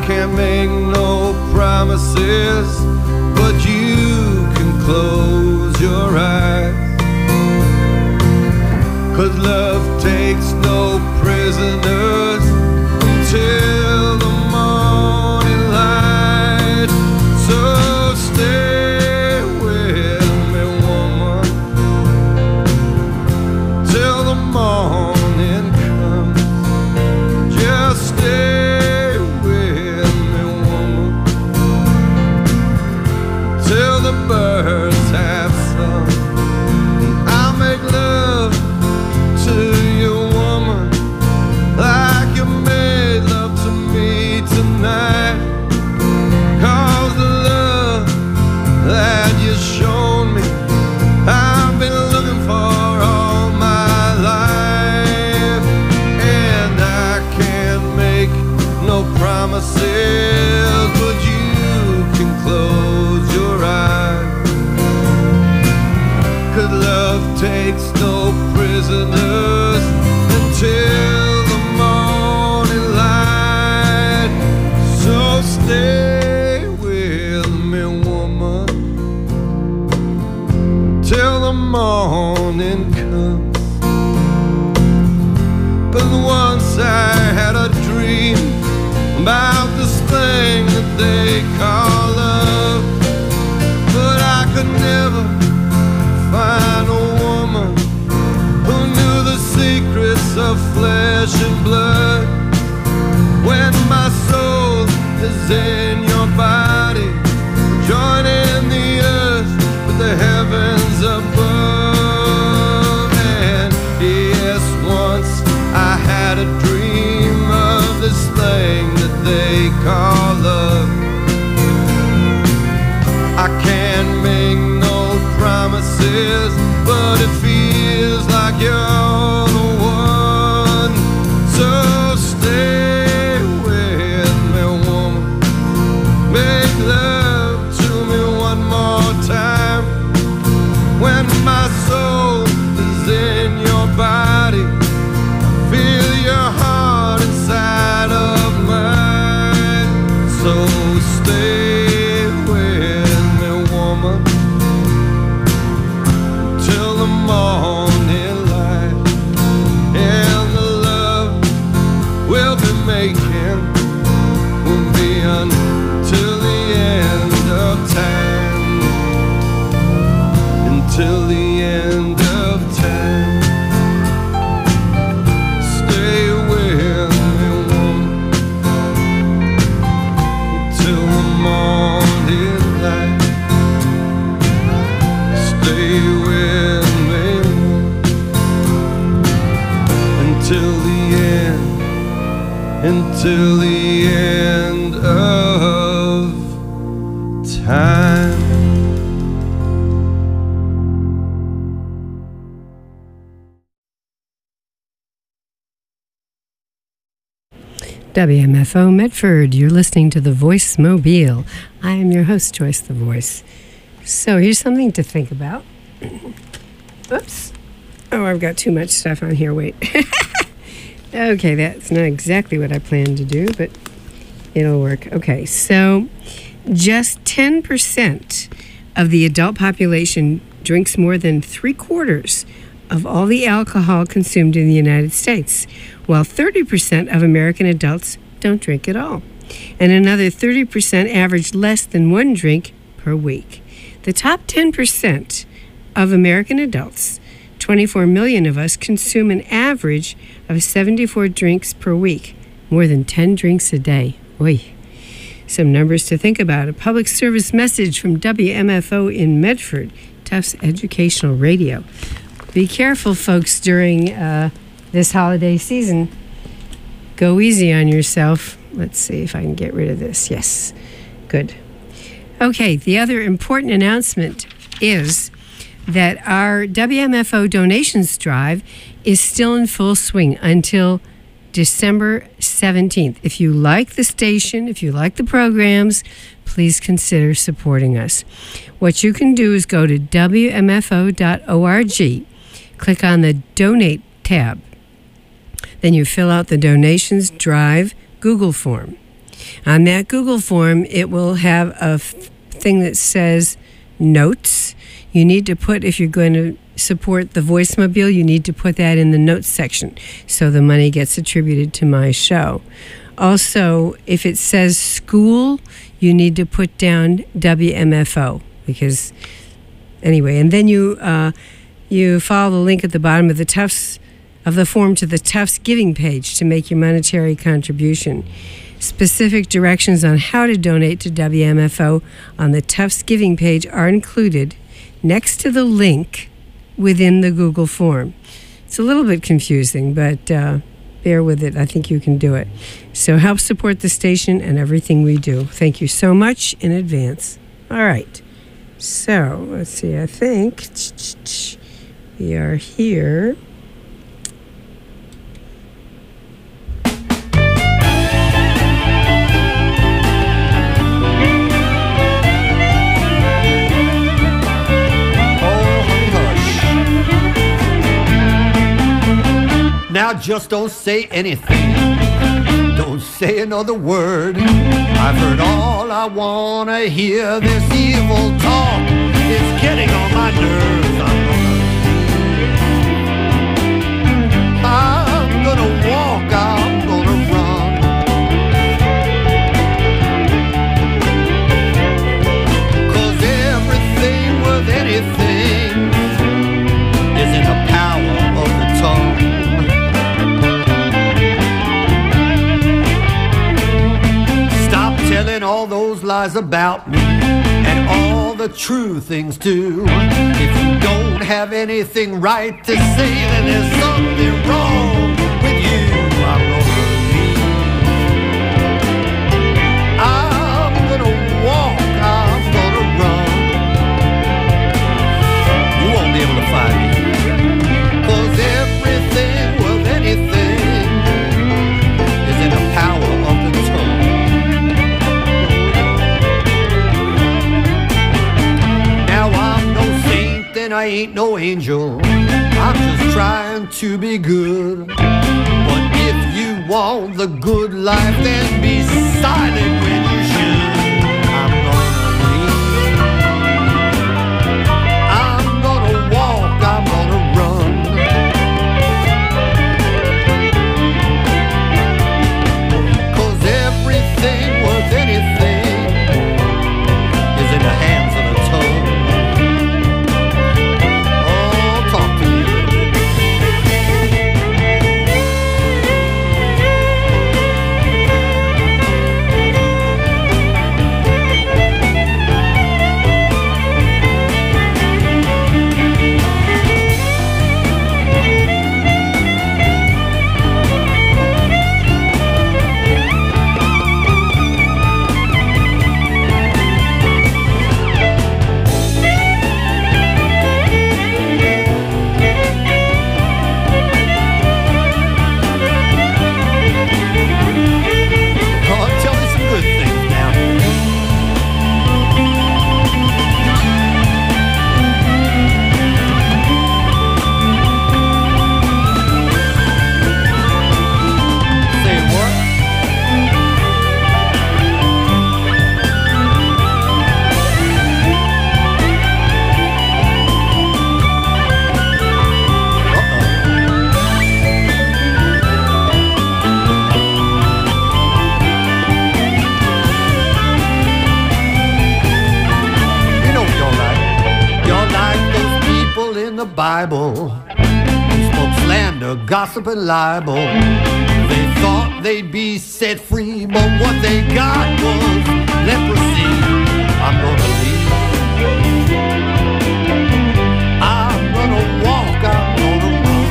can't make no promises, but you can close your eyes. 'Cause love takes no prisoners until the morning light. So stay with me, woman, till the morning comes. Just stay with me, woman, till the birds have sung. I'll make love to you, woman, like you made love to me tonight. 'Cause the love that you've shown me, I've been looking for all my life. And I can't make no promises, but you can close your eyes. 'Cause love takes no prisoners until the morning light. So stay with me, woman, till the morning comes. 'Cause once I had a dream about this thing that they call love, but I could never find a woman who knew the secrets of flesh and blood. When my soul is in your body, joining the earth with the heavens above. And yes, once I had a dream of this thing that they call love. I can't make no promises, but it feels like you're the one. So stay with me, woman, make love to me one more time. When my soul is in your body, feel your heart inside of mine. So stay with me, woman, till the morning light. And the love we'll be making will be until the end of time. Until the end of time. Stay with me, woman, till the morning light. Stay with me, woman, until the end, until the end of time. WMFO Medford, you're listening to The Voice Mobile. I am your host, Joyce the Voice. So here's something to think about. Oops. Oh, I've got too much stuff on here. Wait. Okay, that's not exactly what I planned to do, but it'll work. Okay, so just 10% of the adult population drinks more than 3/4 of all the alcohol consumed in the United States, while 30% of American adults don't drink at all, and another 30% average less than one drink per week. The top 10% of American adults, 24 million of us, consume an average of 74 drinks per week, more than 10 drinks a day. Oy. Some numbers to think about. A public service message from WMFO in Medford, Tufts Educational Radio. Be careful, folks, during this holiday season. Go easy on yourself. Let's see if I can get rid of this. Yes, good. Okay, the other important announcement is that our WMFO donations drive is still in full swing until December 17th. If you like the station, if you like the programs, please consider supporting us. What you can do is go to WMFO.org, click on the Donate tab. Then you fill out the Donations Drive Google form. On that Google form, it will have a thing that says notes. You need to put, if you're going to support the Voicemobile, you need to put that in the notes section so the money gets attributed to my show. Also, if it says school, you need to put down WMFO, because anyway, and then you follow the link at the bottom of the form to the Tufts giving page to make your monetary contribution. Specific directions on how to donate to WMFO on the Tufts giving page are included next to the link within the Google form. It's a little bit confusing, but bear with it. I think you can do it. So help support the station and everything we do. Thank you so much in advance. All right. So let's see. I think we are here. Now just don't say anything, don't say another word. I've heard all I wanna hear. This evil talk is getting on my nerves. I'm gonna walk, I'm gonna run. 'Cause everything worth anything is in the power of the tongue. Telling all those lies about me and all the true things too. If you don't have anything right to say, then there's something wrong with you. I'm gonna leave. I'm gonna walk, I'm gonna run. You won't be able to find me, 'cause everything worth anything is in the power of the tongue. I ain't no angel, I'm just trying to be good. But if you want the good life, then be silent when you should. I'm gonna leave, I'm gonna walk, I'm gonna run. 'Cause everything worth anything is in the hands of the tongue. Bible, who spoke slander, gossip, and libel. They thought they'd be set free, but what they got was leprosy. I'm gonna leave, I'm gonna walk, I'm gonna run.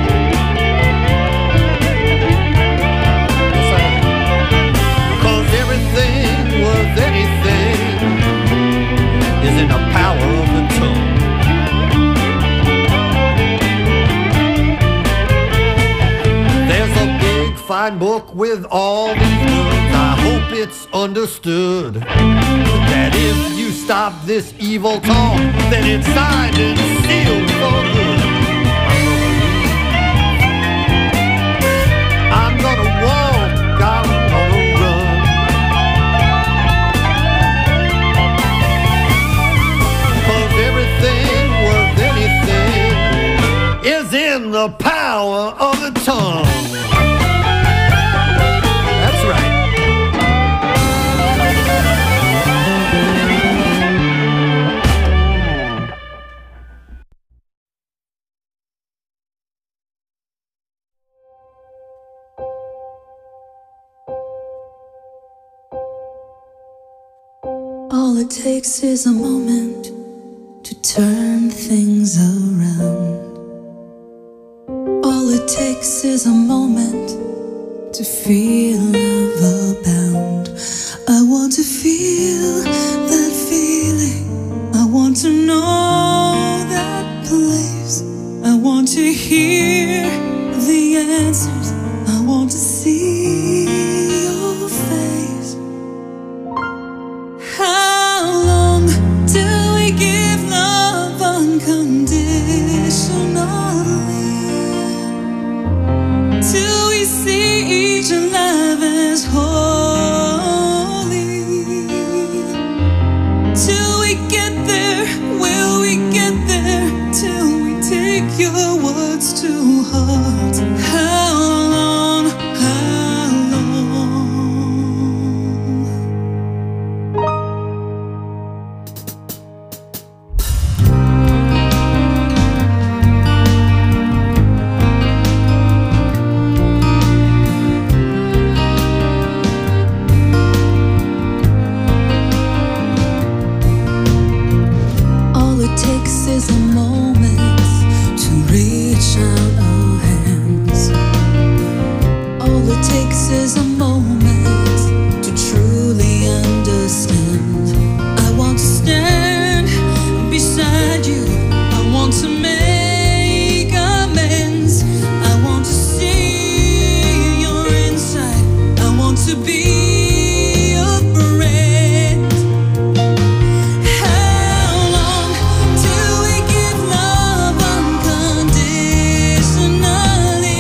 'Cause everything worth anything is in the power of the tongue. Fine book with all these words. I hope it's understood that if you stop this evil talk, then it's signed and sealed for good. I'm gonna walk, I'm gonna run. the power of the tongue. That's right. All it takes is a moment to turn things around. All it takes is a moment to feel love abound. I want to feel that feeling. I want to know that place. I want to hear the answers. I want to see your face. How long do we give love unconditionally? Till we see each love as holy. Till we get there, will we get there? Till we take your words to heart. How long, how long? All it takes is a moment to reach out our hands. All it takes is a moment to truly understand. I want to stand beside you. I want to make amends. I want to see your inside. I want to be a friend. How long do we give love unconditionally?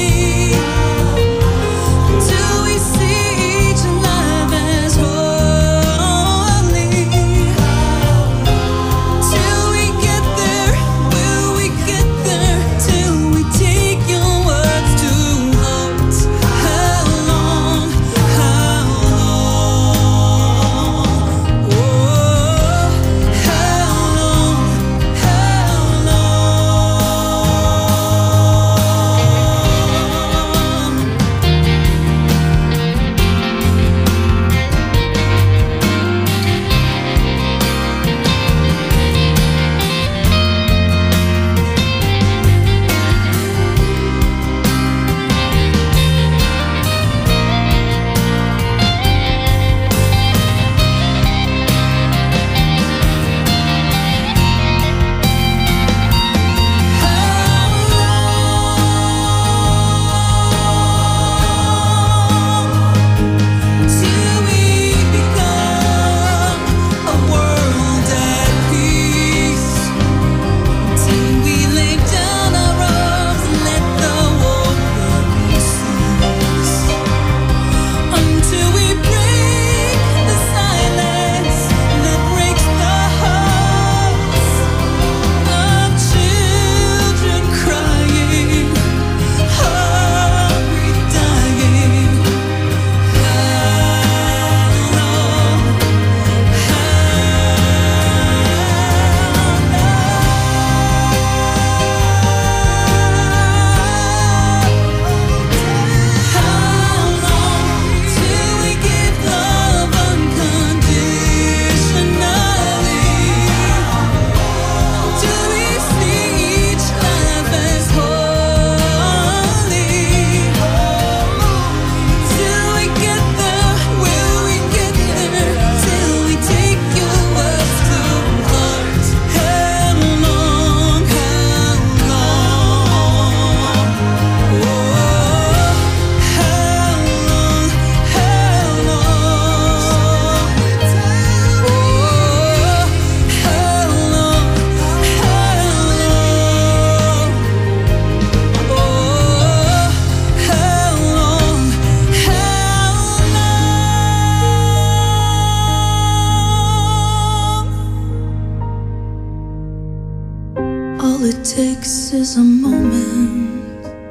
Till we see each love as holy. Till we get there, will we get there? Till we take your words to heart. How long, how long? Oh, how long, how long? Till we become a world at peace. Till we lay down our arms and let the war cease. Until we break the silence that breaks the hearts of children crying, hungry, dying. How long till we give love unconditionally? Till we see each life as holy. Till we get there, will we get there? Till we take your words to heart. How long, how long? Oh, how long, how long? Oh, how long, how long? Oh, how long, how long? All it takes is a moment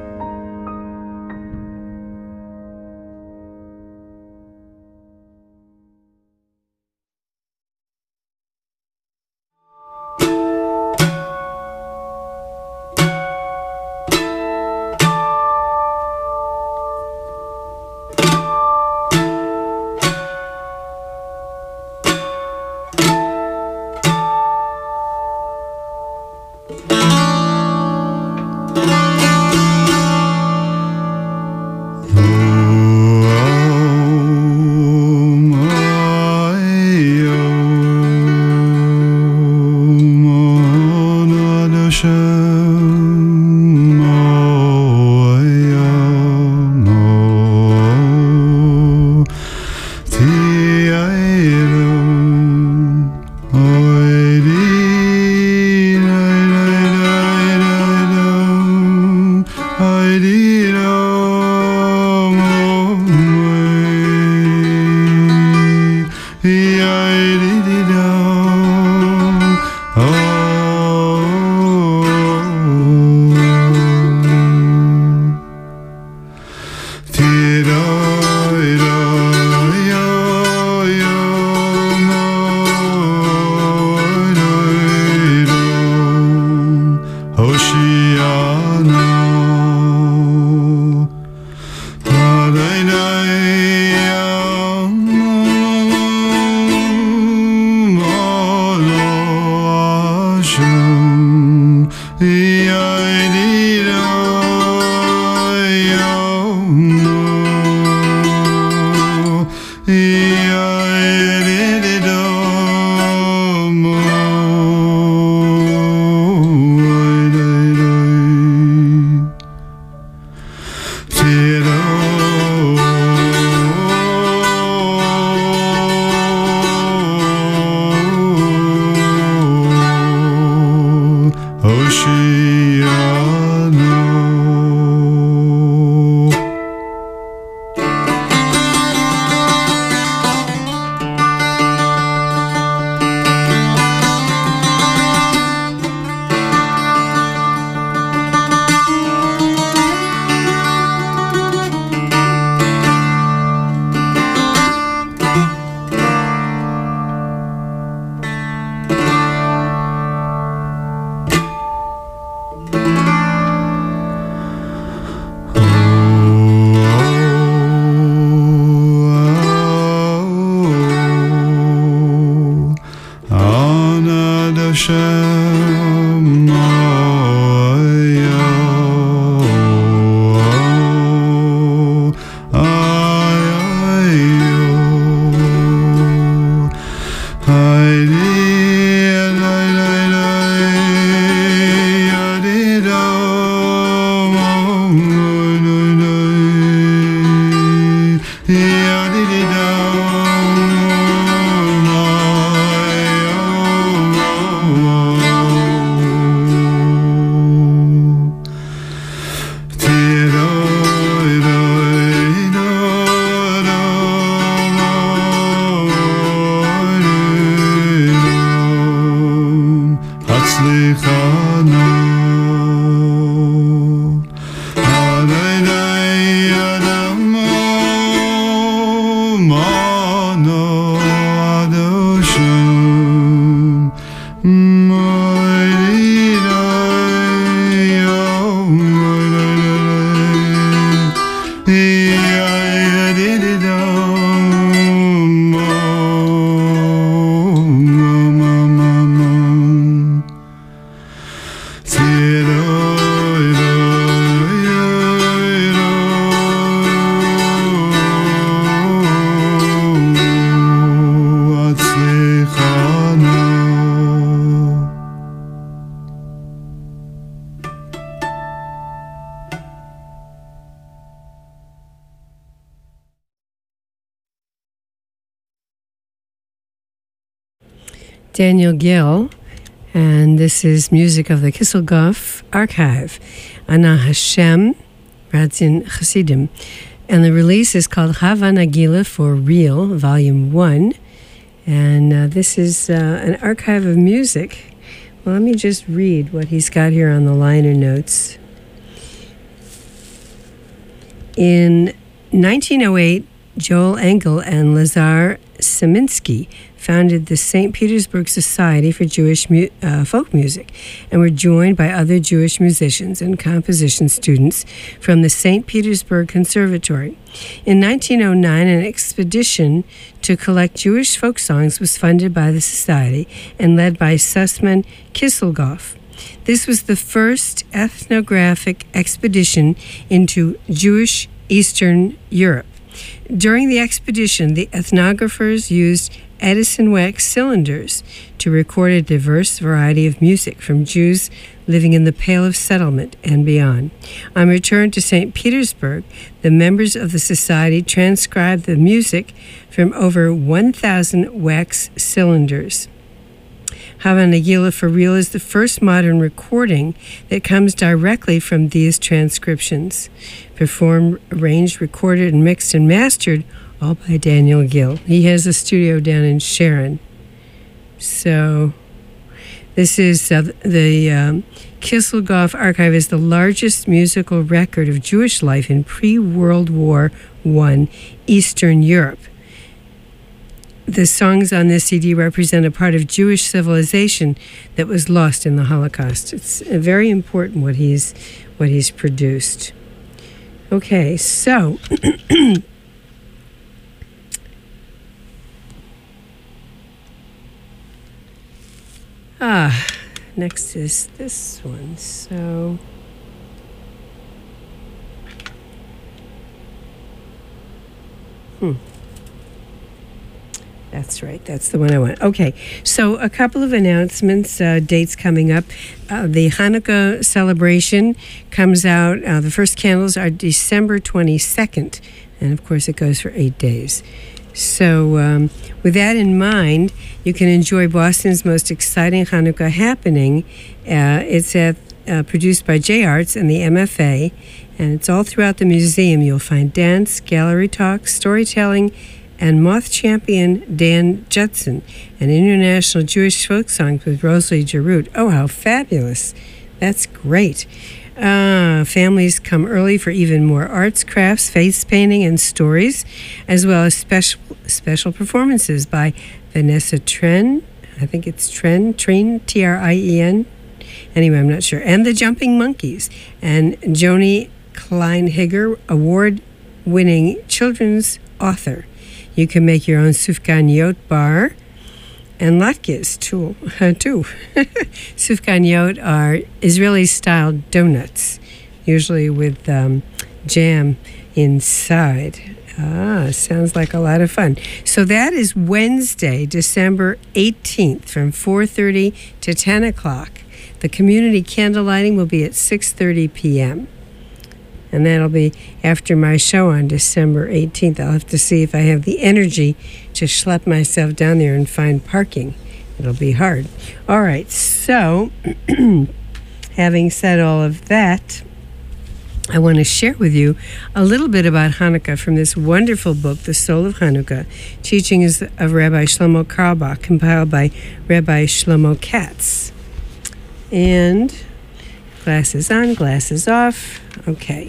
Daniel Gill, and this is music of the Kisselgoff Archive, Ana Hashem, Radzin Chassidim. And the release is called Hava Nagila for Real, Volume 1. And this is an archive of music. Well, let me just read what he's got here on the liner notes. In 1908, Joel Engel and Lazar Saminsky founded the St. Petersburg Society for Jewish Folk Music and were joined by other Jewish musicians and composition students from the St. Petersburg Conservatory. In 1909, an expedition to collect Jewish folk songs was funded by the Society and led by Sussman Kisselgoff. This was the first ethnographic expedition into Jewish Eastern Europe. During the expedition, the ethnographers used Edison wax cylinders to record a diverse variety of music from Jews living in the Pale of Settlement and beyond. On return to St. Petersburg, the members of the Society transcribed the music from over 1,000 wax cylinders. Hava Nagila for Real is the first modern recording that comes directly from these transcriptions. Performed, arranged, recorded, and mixed and mastered all by Daniel Gill. He has a studio down in Sharon. So this is the Kisselgoff Archive is the largest musical record of Jewish life in pre-World War I Eastern Europe. The songs on this CD represent a part of Jewish civilization that was lost in the Holocaust. It's very important what he's produced. Okay, so next is this one. So that's right. That's the one I want. Okay, so a couple of announcements, dates coming up. The Hanukkah celebration comes out. The first candles are December 22nd, and of course it goes for 8 days. So with that in mind, you can enjoy Boston's most exciting Hanukkah happening. It's produced by J Arts and the MFA, and it's all throughout the museum. You'll find dance, gallery talk, storytelling, and Moth champion Dan Judson, and international Jewish folk songs with Rosalie Giroux. Oh, how fabulous. That's great. Families come early for even more arts, crafts, face painting, and stories, as well as special performances by Vanessa Tren. I think it's Trien, Trien. Anyway, I'm not sure. And the Jumping Monkeys. And Joni Kleinhigger, award-winning children's author. You can make your own sufganiyot bar and latkes too. Sufganiyot are Israeli-style donuts, usually with jam inside. Sounds like a lot of fun. So that is Wednesday, December 18th from 4:30 to 10 o'clock. The community candle lighting will be at 6:30 p.m. And that'll be after my show on December 18th. I'll have to see if I have the energy to schlep myself down there and find parking. It'll be hard. All right, so having said all of that, I want to share with you a little bit about Hanukkah from this wonderful book, The Soul of Hanukkah, Teachings of Rabbi Shlomo Carlebach, compiled by Rabbi Shlomo Katz. And glasses on, glasses off. Okay.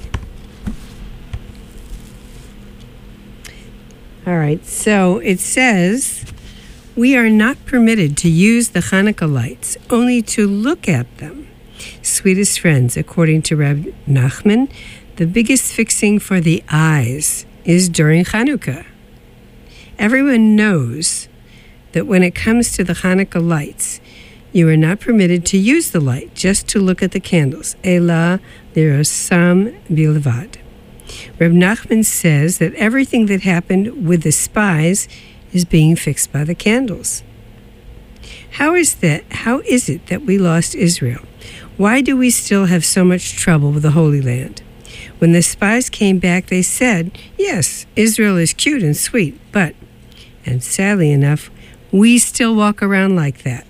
All right, so it says, we are not permitted to use the Hanukkah lights, only to look at them. Sweetest friends, according to Reb Nachman, the biggest fixing for the eyes is during Hanukkah. Everyone knows that when it comes to the Hanukkah lights, you are not permitted to use the light, just to look at the candles. Ela lirasam bilvad. Reb Nachman says that everything that happened with the spies is being fixed by the candles. How is it that we lost Israel? Why do we still have so much trouble with the Holy Land? When the spies came back, they said, yes, Israel is cute and sweet, but, and sadly enough, We still walk around like that.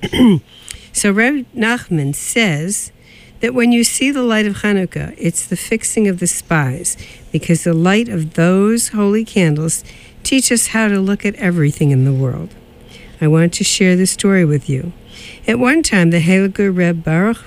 So Reb Nachman says that when you see the light of Hanukkah, it's the fixing of the spies, because the light of those holy candles teach us how to look at everything in the world. I want to share the story with you. At one time, the Heilige Reb Baruch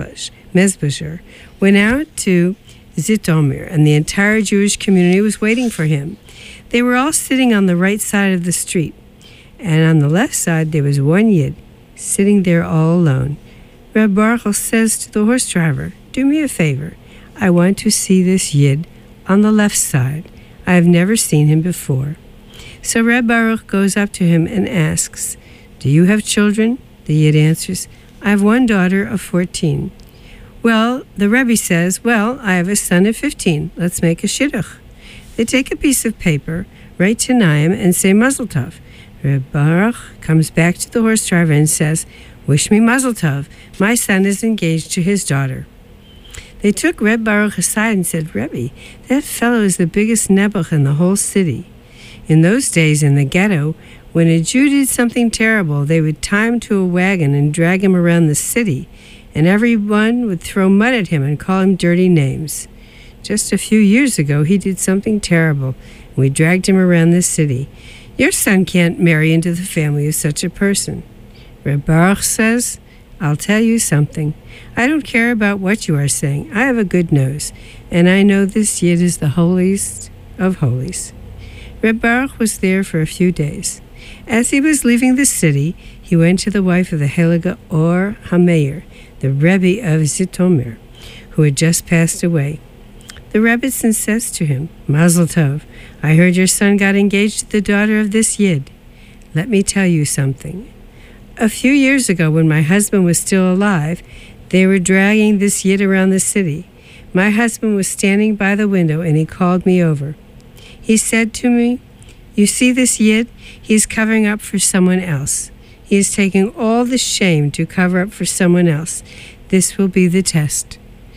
Mezbasher went out to Zhytomyr, and the entire Jewish community was waiting for him. They were all sitting on the right side of the street, and on the left side there was one Yid, sitting there all alone. Reb Baruch says to the horse driver, "Do me a favor. I want to see this Yid on the left side. I have never seen him before." So Reb Baruch goes up to him and asks, "Do you have children?" The Yid answers, "I have one daughter of 14. Well, the Rebbe says, "Well, I have a son of 15. Let's make a shidduch." They take a piece of paper, write Tanayim, and say Mazel Tov. Reb Baruch comes back to the horse driver and says, "Wish me Mazel Tov. My son is engaged to his daughter." They took Reb Baruch aside and said, "Rebbe, that fellow is the biggest nebuch in the whole city." In those days in the ghetto, when a Jew did something terrible, they would tie him to a wagon and drag him around the city, and everyone would throw mud at him and call him dirty names. Just a few years ago, he did something terrible, and we dragged him around the city. Your son can't marry into the family of such a person. Reb Baruch says, "I'll tell you something. I don't care about what you are saying. I have a good nose, and I know this Yid is the holiest of holies." Reb Baruch was there for a few days. As he was leaving the city, he went to the wife of the Heilige Or HaMeir, the Rebbe of Zhytomyr, who had just passed away. The Rebbitzin says to him, "Mazel Tov, I heard your son got engaged to the daughter of this Yid. Let me tell you something. A few years ago, when my husband was still alive, they were dragging this Yid around the city. My husband was standing by the window, and he called me over. He said to me, 'You see this Yid? He is covering up for someone else. He is taking all the shame to cover up for someone else. This will be the test.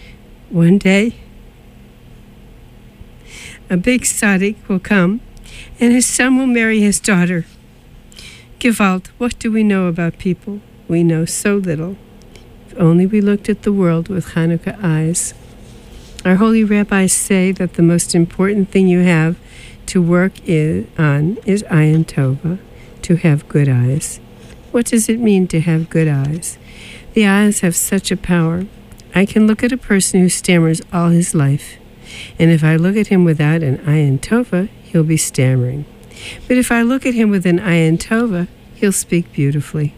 One day, a big tzaddik will come, and his son will marry his daughter.' Gewalt, what do we know about people? We know so little. If only we looked at the world with Hanukkah eyes. Our holy rabbis say that the most important thing you have to work on is ayin tova, to have good eyes. What does it mean to have good eyes? The eyes have such a power. I can look at a person who stammers all his life, and if I look at him without an ayin tova, he'll be stammering. But if I look at him with an ayin tova, he'll speak beautifully.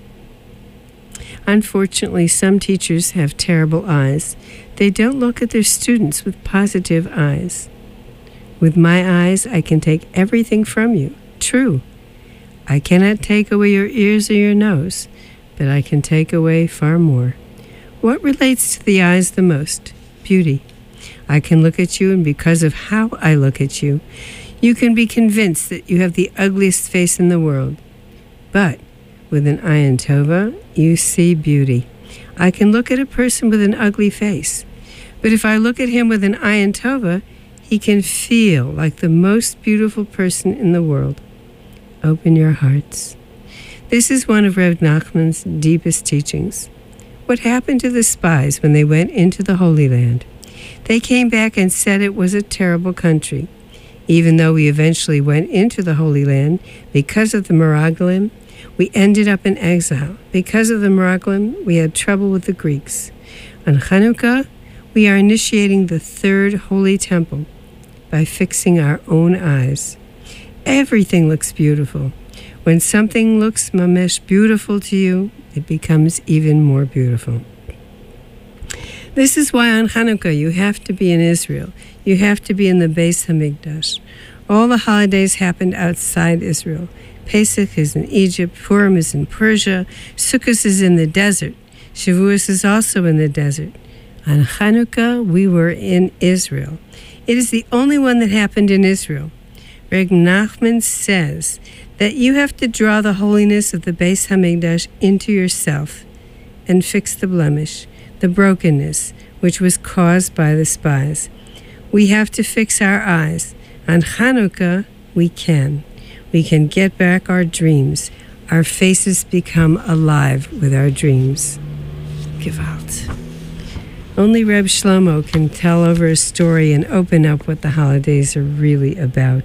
Unfortunately, some teachers have terrible eyes. They don't look at their students with positive eyes. With my eyes, I can take everything from you. True. I cannot take away your ears or your nose, but I can take away far more. What relates to the eyes the most? Beauty. I can look at you, and because of how I look at you, you can be convinced that you have the ugliest face in the world. But with an ayin tova, you see beauty. I can look at a person with an ugly face, but if I look at him with an ayin tova, he can feel like the most beautiful person in the world. Open your hearts. This is one of Reb Nachman's deepest teachings. What happened to the spies when they went into the Holy Land? They came back and said it was a terrible country. Even though we eventually went into the Holy Land, because of the Meraglim, we ended up in exile. Because of the Meraglim, we had trouble with the Greeks. On Hanukkah, we are initiating the third holy temple by fixing our own eyes. Everything looks beautiful. When something looks mamesh beautiful to you, it becomes even more beautiful. This is why on Hanukkah you have to be in Israel. You have to be in the Beis Hamikdash. All the holidays happened outside Israel. Pesach is in Egypt, Purim is in Persia, Sukkot is in the desert, Shavuos is also in the desert. On Hanukkah, we were in Israel. It is the only one that happened in Israel. Reb Nachman says that you have to draw the holiness of the Beis Hamikdash into yourself and fix the blemish, the brokenness, which was caused by the spies. We have to fix our eyes. On Hanukkah, we can. we can get back our dreams. Our faces become alive with our dreams. Gewalt. Only Reb Shlomo can tell over a story and open up what the holidays are really about.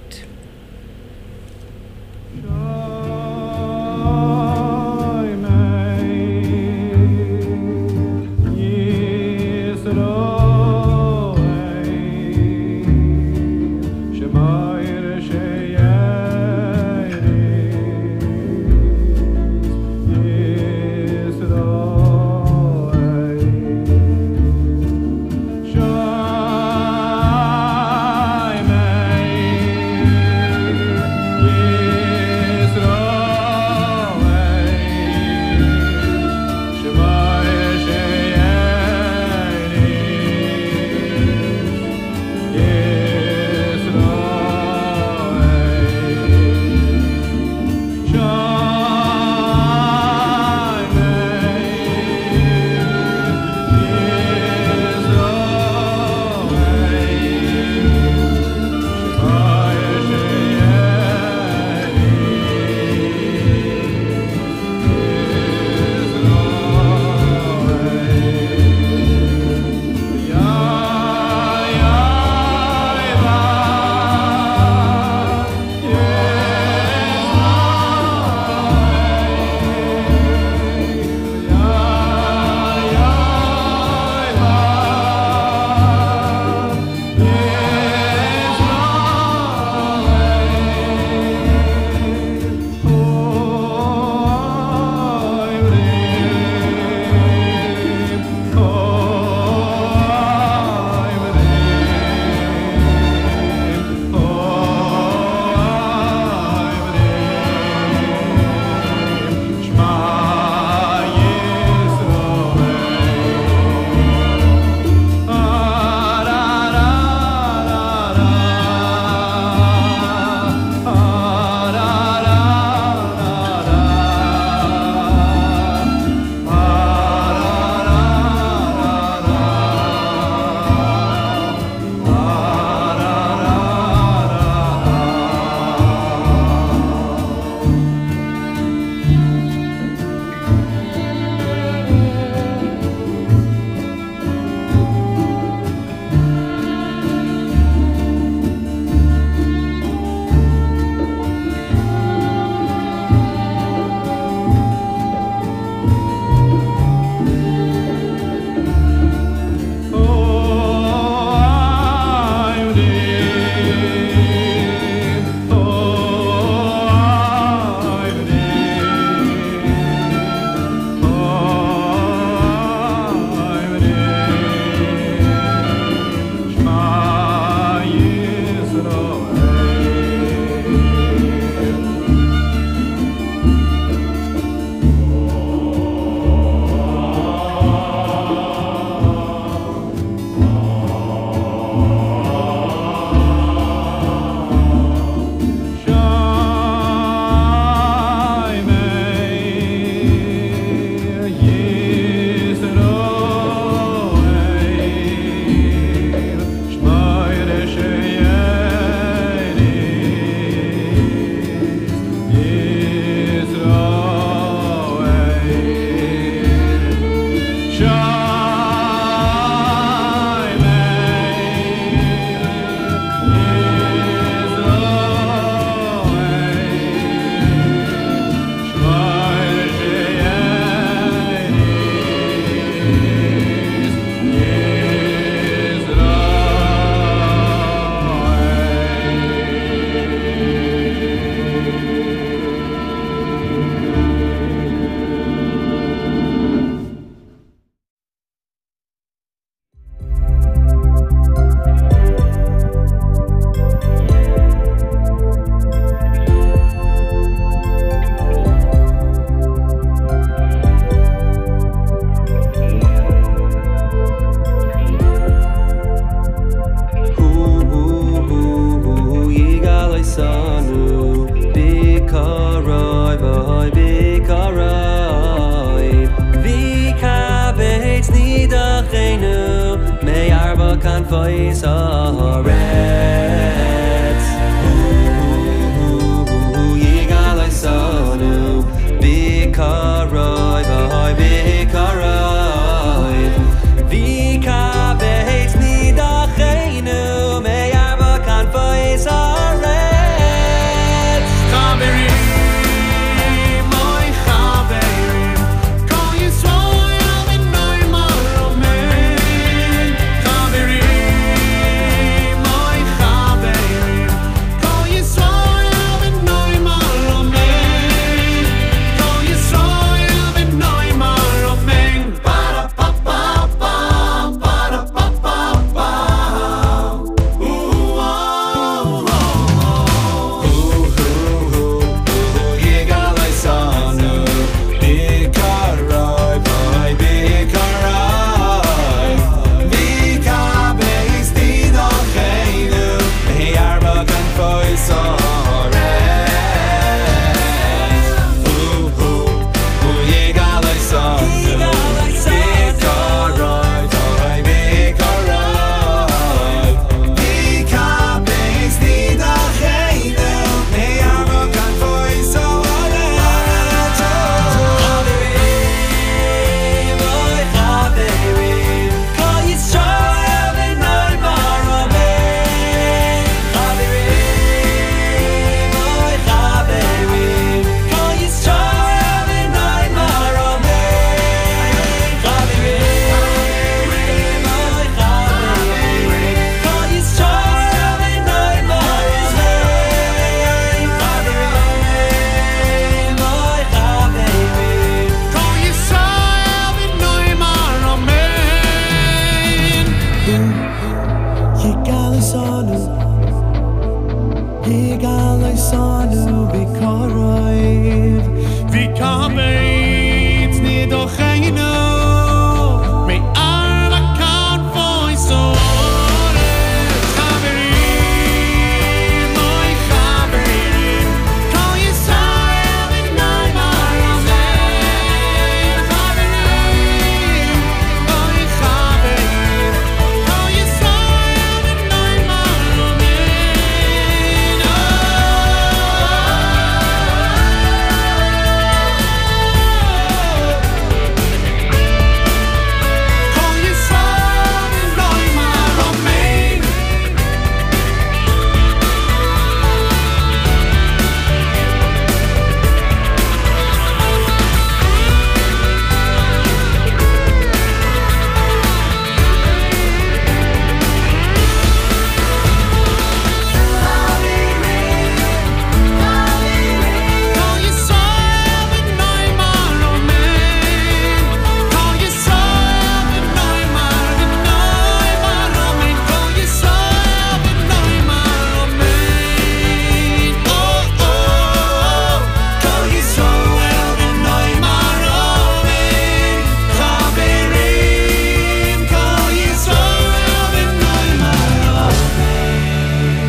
voice of reds. Vikaroi, boy, Vikaroi. Vikabeits nidachenu, meyarba kanfois aretz. Chaverim, oy chaverim, kol Yisrael v'noy maromen. Chaverim, oy chaverim, kol Yisrael v'noy maromen. Kol Yisrael v'noy maromen. Ba-da-ba-ba-bam, ba-da-ba-ba-bam. Ooh, oh, oh, oh. Yigalesanu, Vikaroi, boy, Vikaroi. Vikabeis nidachenu, meyarba kanfois aretz. Yigalesanu, Vikaroi, boy, Vikaroi. Vikabeis nidachenu, meyarba kanfois aretz. Chaverim, oy chaverim, kol Yisrael v'noy maromen. Chaverim, oy chaverim, kol Yisrael v'noy maromen. Chaverim, oy chaverim, kol Yisrael v'noy maromen. Chaverim, oy chaverim. Kol Yisrael v'noy maromen. Yigalesanu, Vikaroi. Vikabeits nidachenu, meyarba kanfois aretz. Chaverim, oy chaverim, kol Yisrael v'noy maromen. Chaverim, oy chaverim, kol Yisrael v'noy maromen. Kol Yisrael v'noy maromen. Kol Yisrael v'noy maromen. Kol Yisrael v'noy maromen. Kol Yisrael v'noy maromen. Oh, oh, oh. Kol Yisrael v'noy maromen. Chaverim, Kol Yisrael v'noy maromen.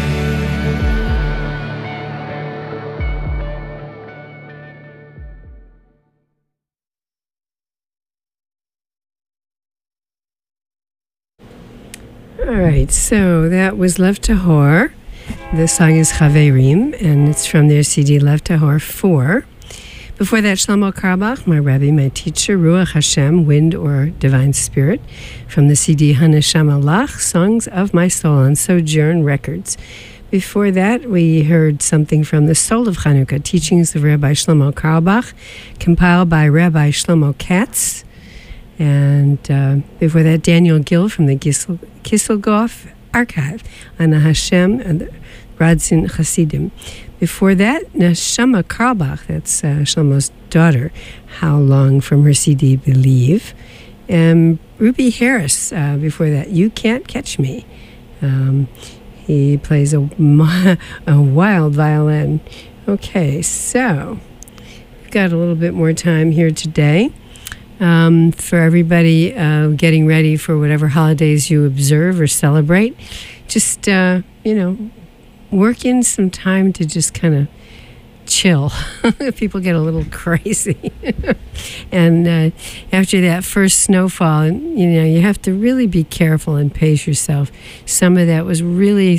All right, so that was Lev Tahor. The song is Chaverim, and it's from their CD Lev Tahor 4. Before that, Shlomo Carlebach, my rabbi, my teacher, Ruach Hashem, Wind or Divine Spirit, from the CD Haneshama Lach, Songs of My Soul on Sojourn Records. Before that, we heard something from the Soul of Chanukah, Teachings of Rabbi Shlomo Carlebach, compiled by Rabbi Shlomo Katz. And before that, Daniel Gill from the Kisselgoff Archive on the Hashem and the Radzin Hasidim. Before that, Neshama Carlebach, that's Shlomo's daughter, How Long, from her CD Believe. And Ruby Harris, before that, You Can't Catch Me. He plays a wild violin. Okay, so we've got a little bit more time here today. For everybody getting ready for whatever holidays you observe or celebrate, just, work in some time to just kind of chill. People get a little crazy. And after that first snowfall, you have to really be careful and pace yourself. Some of that was really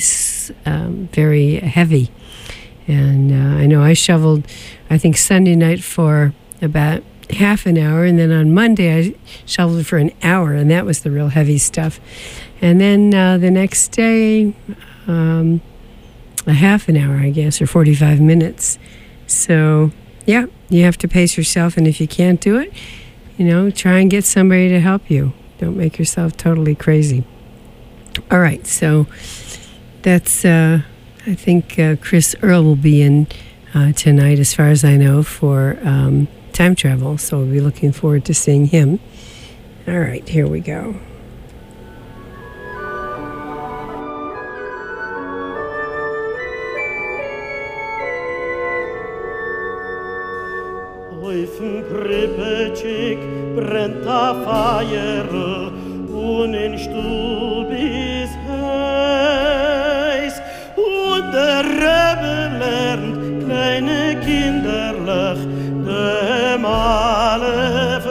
very heavy. And I know I shoveled, I think, Sunday night for about half an hour, and then on Monday I shoveled for an hour, and that was the real heavy stuff. And then the next day, a half an hour, I guess, or 45 minutes. So, yeah, you have to pace yourself, and if you can't do it, try and get somebody to help you. Don't make yourself totally crazy. All right, so that's, I think Chris Earl will be in tonight, as far as I know, for time travel, so we'll be looking forward to seeing him. All right, here we go. Auf dem Pripetschik brennt a Feier und in Stub ist heiß und der Rebbe lernt kleine Kinderlach dem Aleph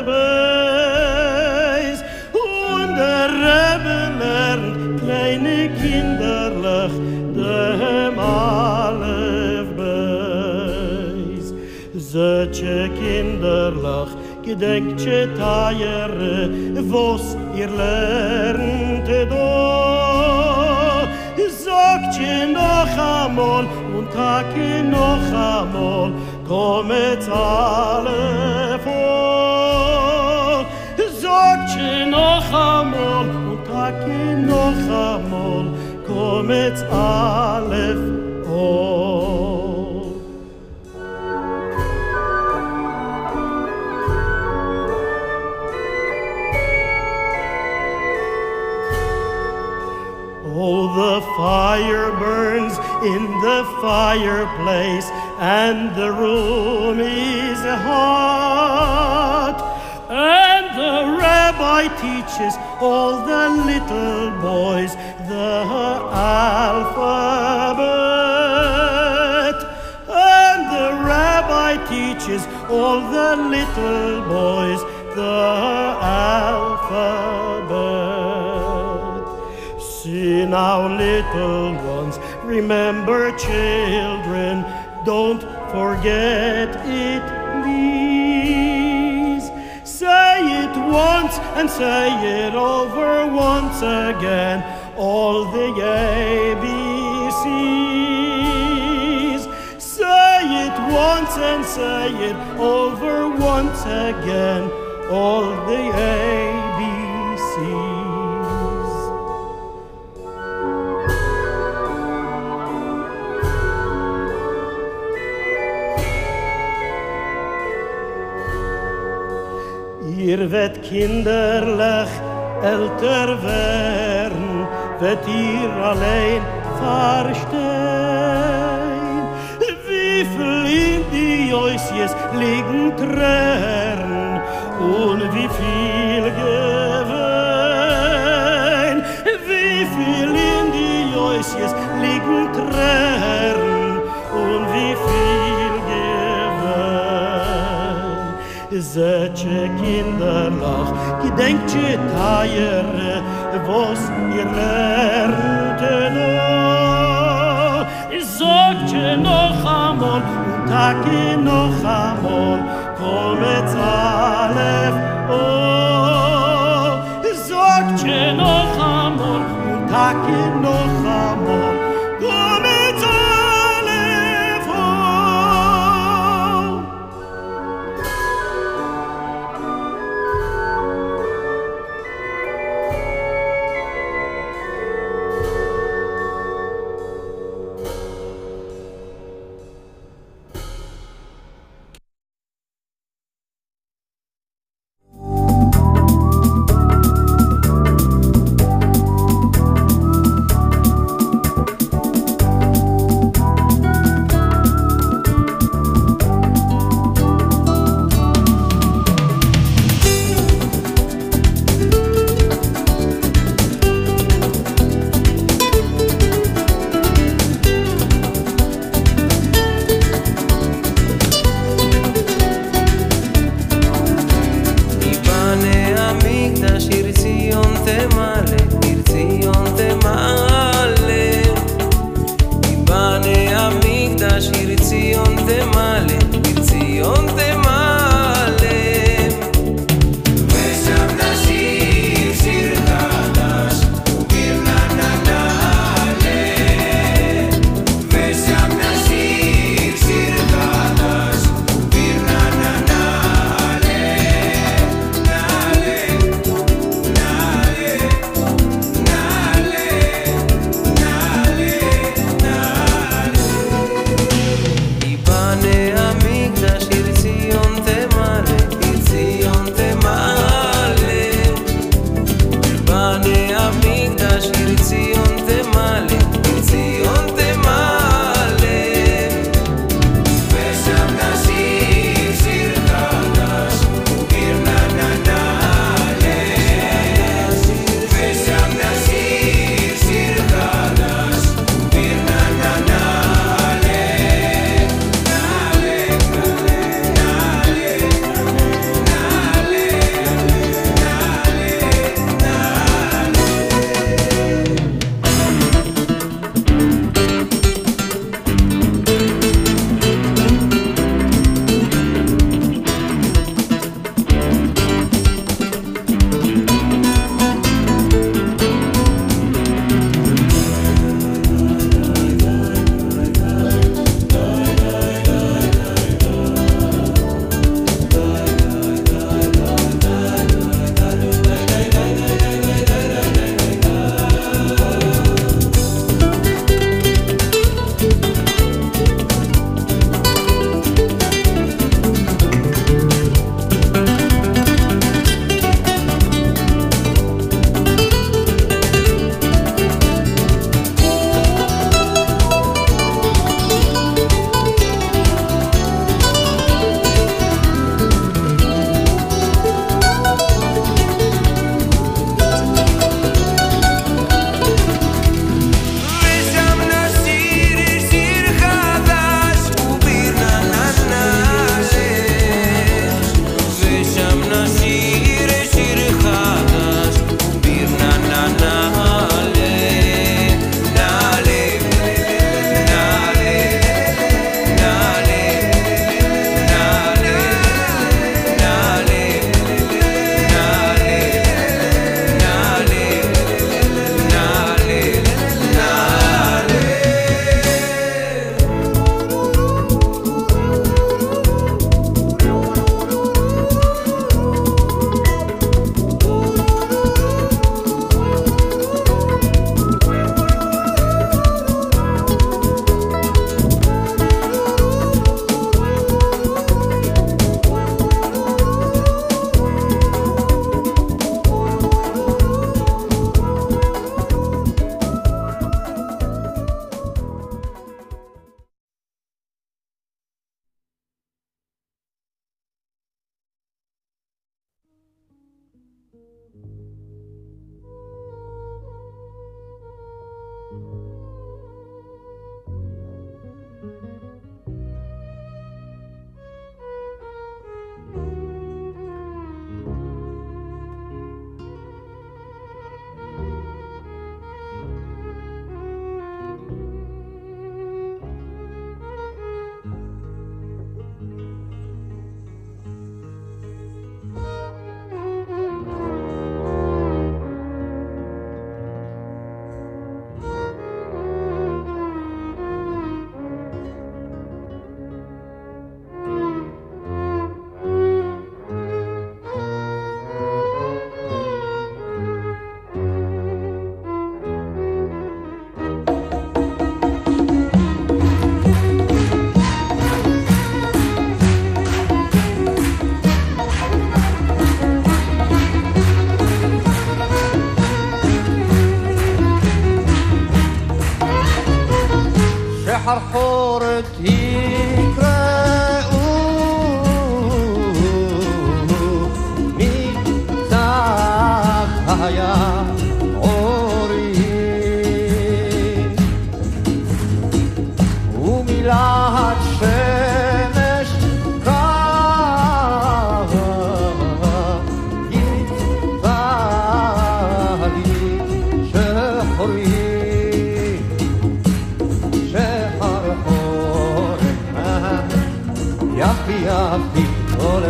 Beis und der Rebbe lernt kleine Kinderlach dem Aleph Beis. Solche Kinderlach gedenkt je Teiere, was ihr lernt da. Sagt je noch einmal und Tage noch einmal, kommet alle vor. Sagt je noch einmal und Tage noch einmal, kommet alle vor. Oh, the fire burns in the fireplace, and the room is hot. And the rabbi teaches all the little boys the alphabet. And the rabbi teaches all the little boys the alphabet. See now, little ones, remember, children, don't forget it, please. Say it once and say it over once again, all the ABCs. Say it once and say it over once again, all the ABCs. Ihr wird kinderlich älter werden, wird ihr allein verstehen, wie viel in die Jäusjes liegen Tränen und wie viel Gewinn, wie viel in die Jäusjes liegen Tränen und wie viel Solche Kinderlach, gedenkt je Teiere, was ihr lernt noch. Sagt je noch einmal und Tage noch einmal, kommet Aleph, oh. Sagt je noch einmal und Tage noch einmal, kommet Aleph, oh.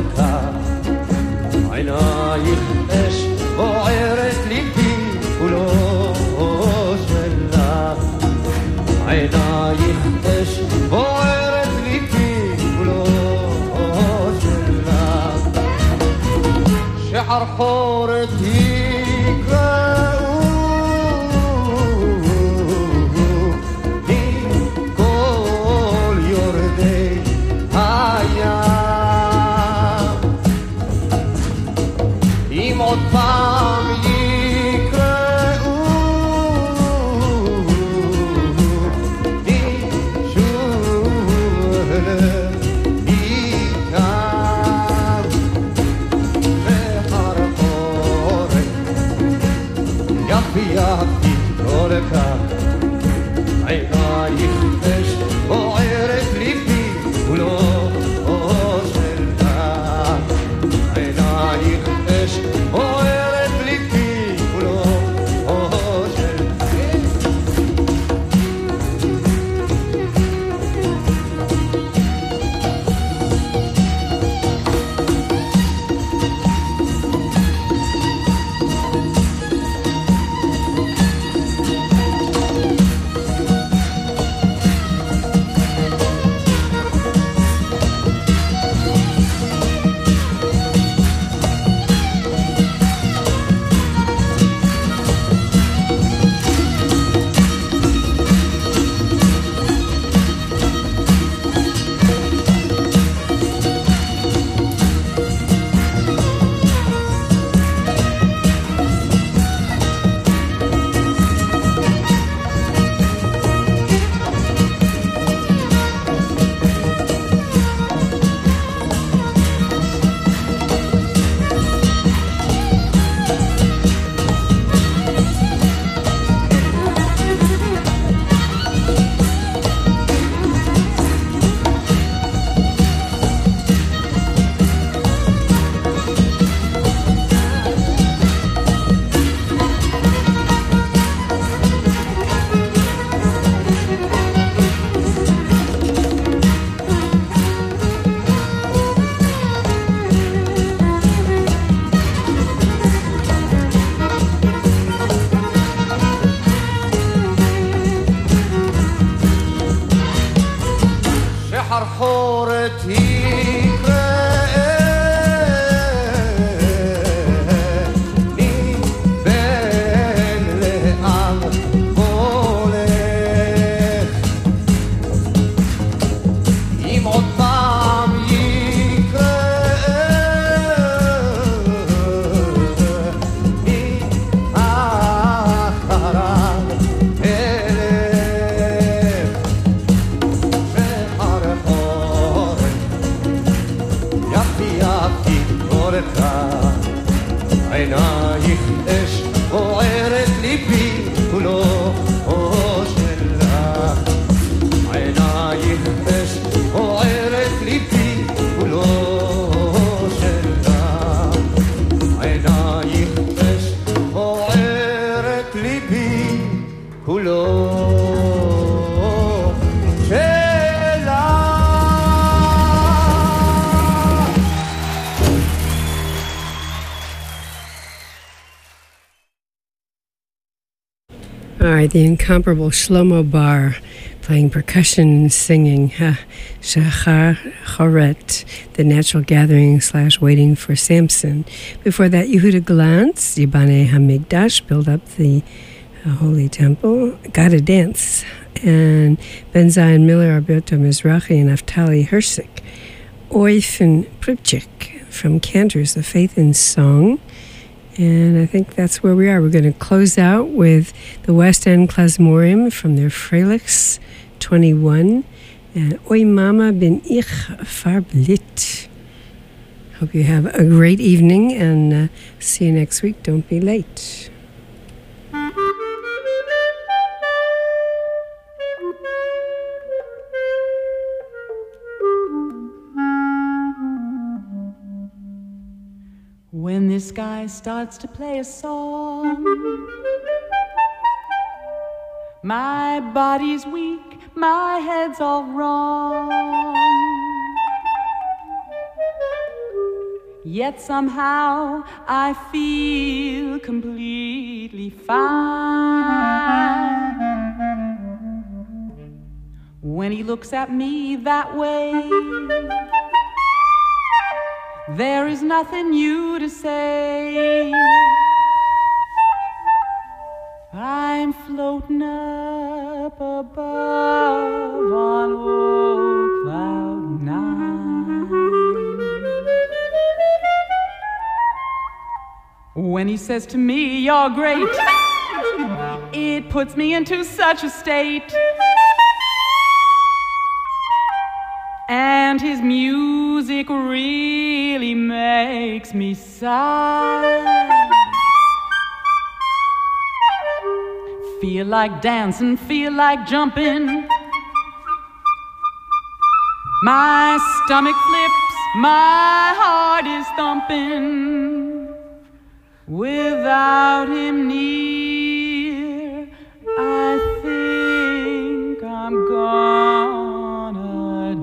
לכך עינייך אש בוערת ליבי כולו שלך עינייך אש בוערת ליבי כולו שלך שחרחורת יקראו מכל יורדי הים אם עוד פעם יקראו שוב איתם וחרחורת יפי יפי כל כך עינייך אש בוערת ליבי כולו שלך עינייך אש בוערת ליבי כולו שלך שחרחורת יקרא בין לאן הולך אם עוד פעם יקרא אחריו אלך שחרחורת יפי יפי כל כך עינייך אש בוערת ליבי כולו שלך עינייך אש בוערת ליבי כולו שלך עינייך אש בוערת ליבי כולו All right, the incomparable Shlomo Bar playing percussion and singing Shachar Choret, the natural gathering / waiting for Samson. Before that, Yehuda Glantz, Yibane Hamikdash, build up the Holy Temple, Gotta Dance, and Ben Zion Miller, Alberto Mizrahi, and Naftali Hersik. Oyfen Pripchik from Cantors, The Faith in Song. And I think that's where we are. We're going to close out with the West End Klezmorim from their Freilichs 21 and Oy Mama bin ich farblit. Hope you have a great evening and see you next week. Don't be late. When this guy starts to play a song, my body's weak, my head's all wrong. Yet somehow I feel completely fine. When he looks at me that way, there is nothing new to say. I'm floating up above on old cloud nine. When he says to me, "You're great," it puts me into such a state. And his music really makes me sigh. Feel like dancing, feel like jumping. My stomach flips, my heart is thumping. Without him near, I think I'm gonna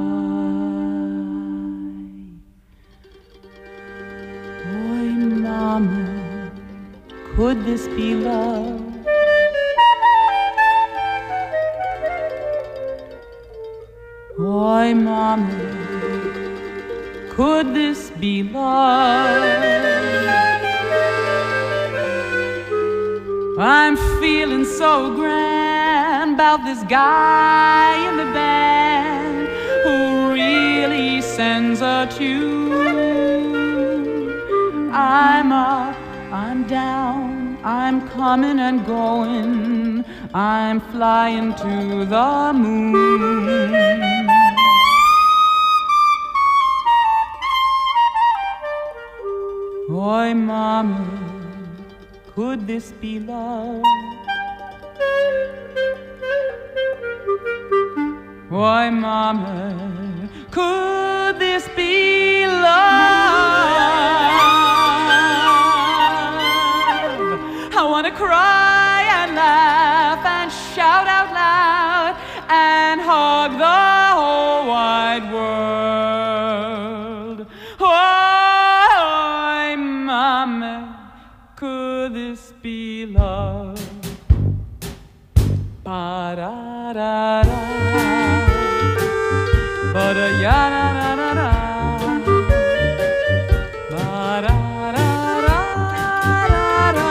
die. Boy, mama, could this be love? Boy, mama, could this be love? I'm feeling so grand about this guy in the band who really sends a tune. I'm up, I'm down, I'm coming and going, I'm flying to the moon. Boy, mama, could this be love? Why, mama, could this be love? I want to cry and laugh and shout out loud and hug the whole wide world. Why, mama, could this be love? Ba-da-da-da, ba-da-ya-da-da-da-da, ba-da-da-da-da-da,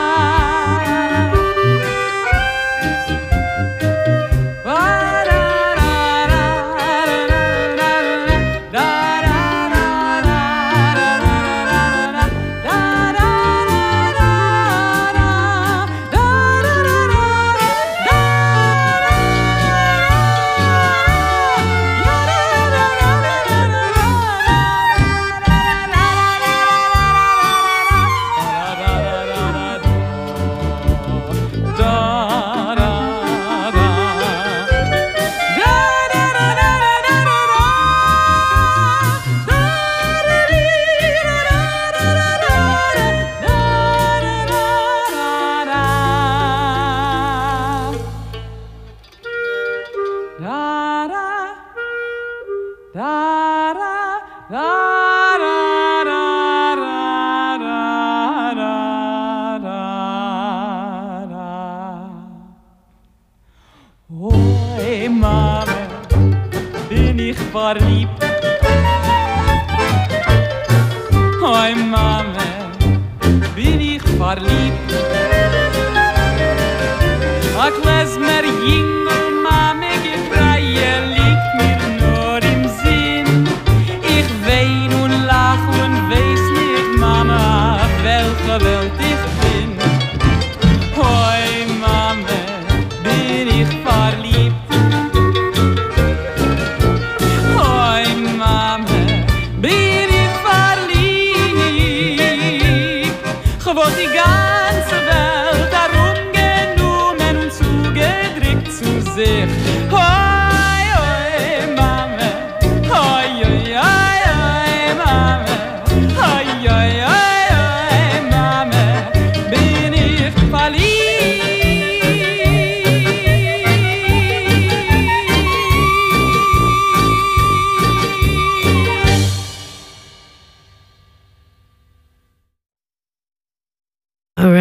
Oi, Mama, bin ich verliebt. Oi, Mama, bin ich verliebt. A klezmer jingle, Mama, gefreie liegt mir nur im Sinn. Ich wein und lach und weiß nicht, Mama, auf welcher Welt ich bin. Oi, Mama, bin ich verliebt. Oi, Mama, bin ich verliebt. Ich wollte die ganze Welt herumgenommen und zugedrückt zu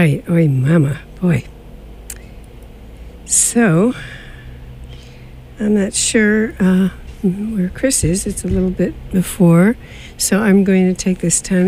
right. Oi, mama. Boy. So, I'm not sure where Chris is. It's a little bit before. So I'm going to take this time